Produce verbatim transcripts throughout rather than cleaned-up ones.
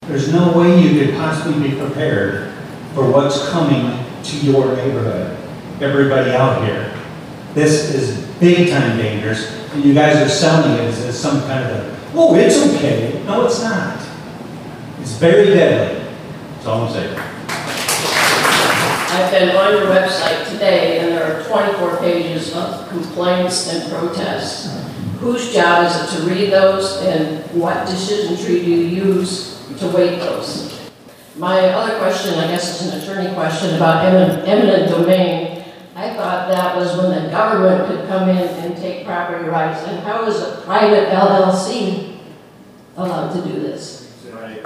There's no way you could possibly be prepared for what's coming to your neighborhood. Everybody out here. This is big time dangerous, and you guys are selling it as, as some kind of a, oh, it's okay. No, it's not. It's very deadly. That's all I'm saying. I've been on your website today, and there are twenty-four pages of complaints and protests. Whose job is it to read those, and what decision tree do you use to weight those? My other question, I guess it's an attorney question about eminent, eminent domain. I thought that was when the government could come in and take property rights, and how is a private L L C allowed to do this? Right.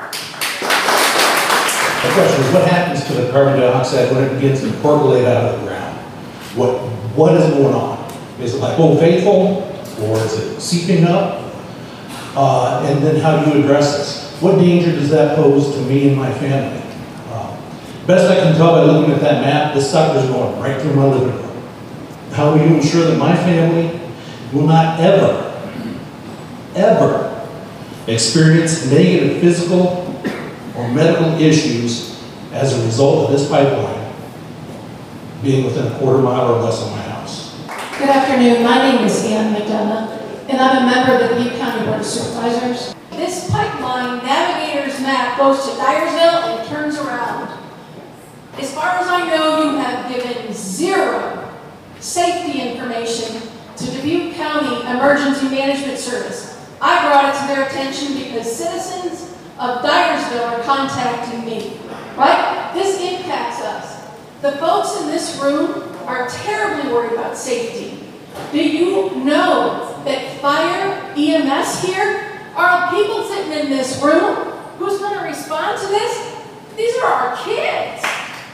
The question is, what happens to the carbon dioxide when it gets incorporated out of the ground? What, what is going on? Is it like Old Faithful, or is it seeping up? Uh, and then how do you address this? What danger does that pose to me and my family? Uh, best I can tell by looking at that map, this sucker's going right through my living room. How will you ensure that my family will not ever, ever experience negative physical or medical issues as a result of this pipeline being within a quarter mile or less of my house? Good afternoon. My name is Ann McDonough, and I'm a member of the Butte County Board of Supervisors. This pipeline navigator's map goes to Dyersville and turns around. As far as I know, you have given zero safety information to Dubuque County Emergency Management Service. I brought it to their attention because citizens of Dyersville are contacting me, right? This impacts us. The folks in this room are terribly worried about safety. Do you know that fire, E M S here, are people sitting in this room? Who's going to respond to this? These are our kids.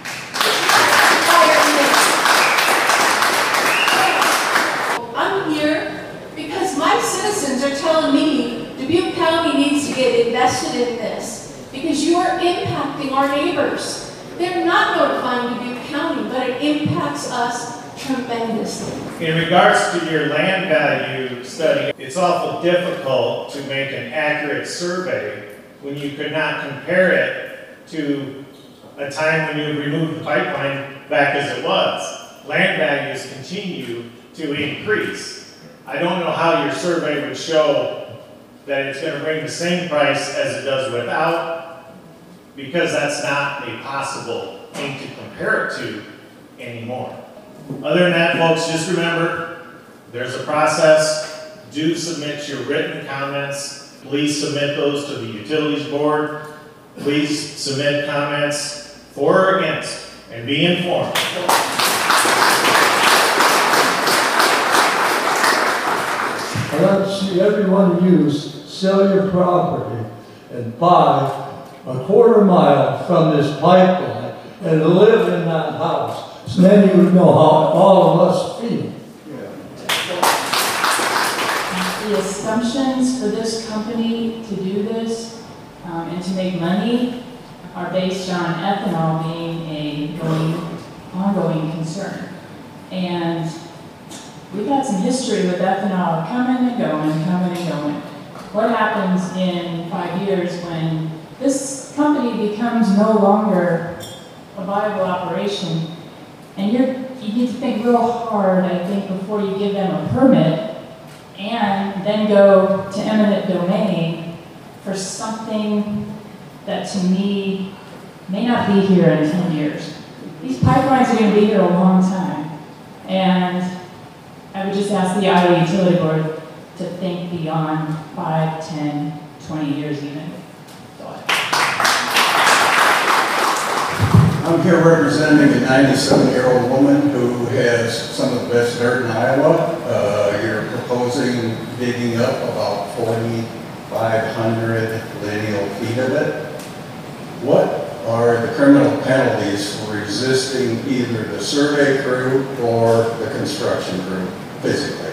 I'm here because my citizens are telling me Dubuque County needs to get invested in this because you are impacting our neighbors. They're not notifying Dubuque County, but it impacts us tremendously. In regards to your land value study, it's awful difficult to make an accurate survey when you could not compare it to a time when you removed the pipeline back as it was. Land values continue to increase. I don't know how your survey would show that it's going to bring the same price as it does without, because that's not a possible thing to compare it to anymore. Other than that, folks, just remember, there's a process. Do submit your written comments. Please submit those to the Utilities Board. Please submit comments for or against, and be informed. I'd like to see every one of you sell your property and buy a quarter mile from this pipeline and live in that house. So then you would know how all of us feel. The assumptions for this company to do this um, and to make money are based on ethanol being a going, ongoing concern. And we've had some history with ethanol coming and going, coming and going. What happens in five years when this company becomes no longer a viable operation? And you're, you need to think real hard, I think, before you give them a permit and then go to eminent domain for something that to me may not be here in ten years. These pipelines are going to be here a long time. And I would just ask the Iowa Utility Board to think beyond five, ten, twenty years even. I'm here representing a ninety-seven-year-old woman who has some of the best dirt in Iowa. Uh, you're proposing digging up about forty-five hundred lineal feet of it. What are the criminal penalties for resisting either the survey crew or the construction crew physically?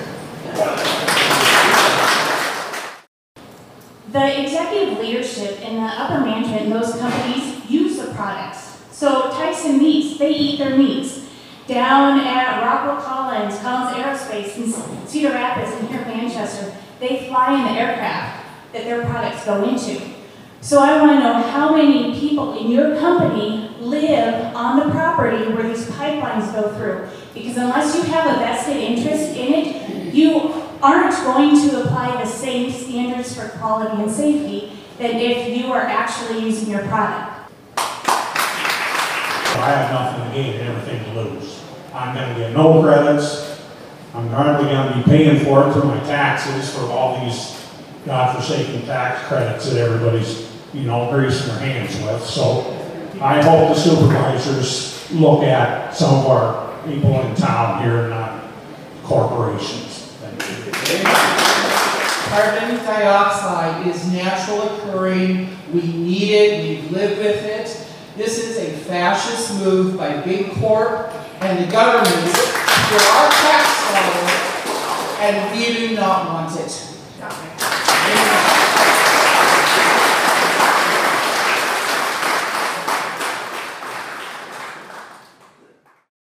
The executive leadership and the upper management in those companies use the products. So Tyson Meats, they eat their meats. Down at Rockwell Collins, Collins Aerospace in Cedar Rapids and here in Manchester, they fly in the aircraft that their products go into. So I want to know how many people in your company live on the property where these pipelines go through. Because unless you have a vested interest in it, you aren't going to apply the same standards for quality and safety than if you are actually using your product. I have nothing to gain and everything to lose. I'm gonna get no credits. I'm probably gonna be paying for it through my taxes for all these godforsaken tax credits that everybody's, you know, greasing their hands with. So I hope the supervisors look at some of our people in town here, not corporations. Thank you. Carbon dioxide is natural occurring. We need it, we live with it. This is a fascist move by Big Corp and the government for our tax dollars, and we do not want it.